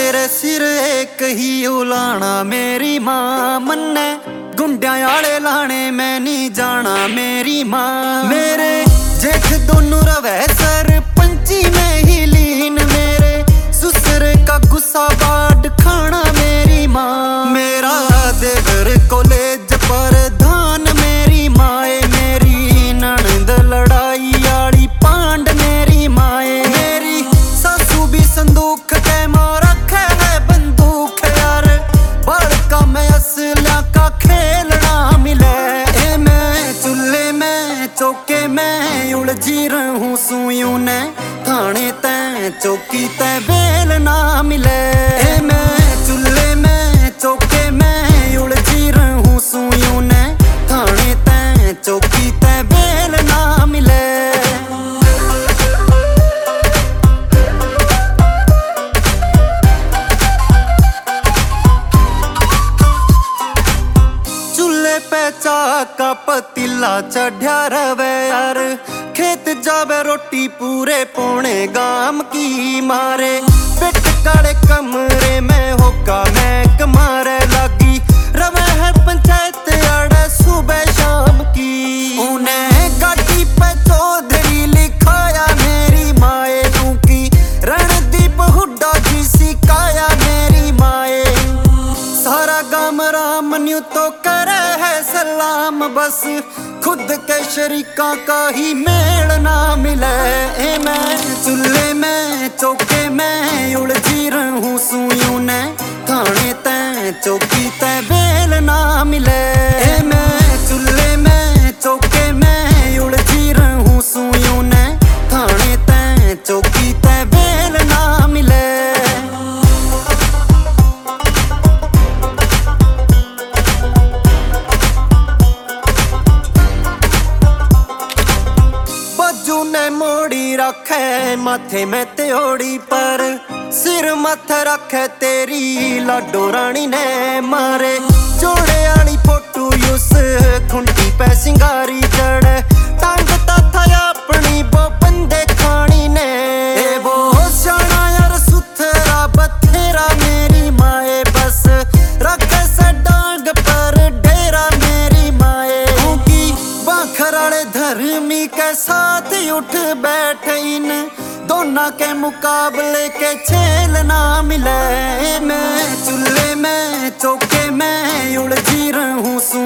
तेरे सिर एक ही उलाना मेरी माँ मन्ने गुंडिया आले लाने मैं नहीं जाना मेरी माँ। मेरे जेठ दोनों रवे सरपंची में ही लीन मेरे ससुर का गुस्सा बाढ़ खाना मेरी माँ। मेरा देवर कॉलेज प्रधान मेरी माए मेरी ननद लड़ाई आली पांड मेरी माए। मेरी सासू भी संदूक के मार रखे है बंदूक यार बड़का में असला का खेलना मिले। ए मैं चूल्हे में चौके में उलझी रहूं सुयूं ने थाने तै चौकी तै बेल ना मिले। ए मैं चूल्हे में चौके में उलझी रहूं सुयूं ने थाने तै चौकी तै बेल ना मिले। चूल्हे पे चाका पतीला चढ़ा रवे यार खेत जावे रोटी पूरे पौने गाम की मारे। पेट काले कमरे में होका मैं मारे लगी रवे है पंचायत अड़े सुबह शाम की। उन्हें गाड़ी पे चौधरी लिखाया मेरी माए तू की रणदीप हुड्डा जी सिखाया मेरी माए। सारा गाम राम न्यू तो करे है सलाम बस खुद के शरीका का ही मेल ना मिले। ए मैं चूल्हे में चौके में उलझी रहूं सुयूं ने थाने तै चौकी तै बेल ना मिले। ए मैं चूल्हे में चौके में उलझी रहूं सुयूं ने थाने तै चौकी तै बेल ना मिले। ने मोड़ी रखे माथे में त्योड़ी पर सिर माथे रखे तेरी लाडो रानी ने मारे। जोड़े आली फोटू यूस खुंटी पे सिंगारी जड़े टांगता था अपनी वो बंदे खानी ने। ए वो शाना यार सुथरा बथेरा मेरी माए बस रखे से डांग पर डेरा मेरी माए। क्योंकि बाखर आले धर्मी के साथ उठ बैठ इन दोना के मुकाबले के छेल ना मिले। मैं चूल्हे में चौके में उलझी रहूं